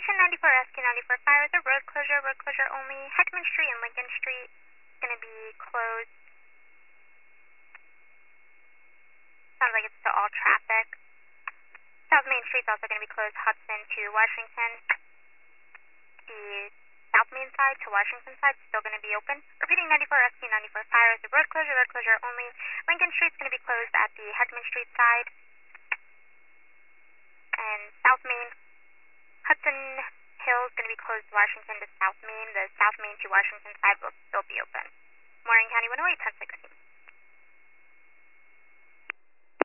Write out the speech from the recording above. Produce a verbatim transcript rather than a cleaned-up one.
ten ninety-four Rescue ninety-four Fire with a road closure, road closure only. Heckman Street and Lincoln Street is going to be closed. Sounds like it's to all traffic. South Main Street is also going to be closed, Hudson to Washington. The South Main side to Washington side is still going to be open. Repeating ninety-four Rescue ninety-four Fire with a road closure, road closure only. Lincoln Street is going to be closed at the Heckman Street side. And South Main, Hudson Hill is going to be closed Washington to South Main. The South Main to Washington side will still be open. Morgan County one oh eight, ten sixteen.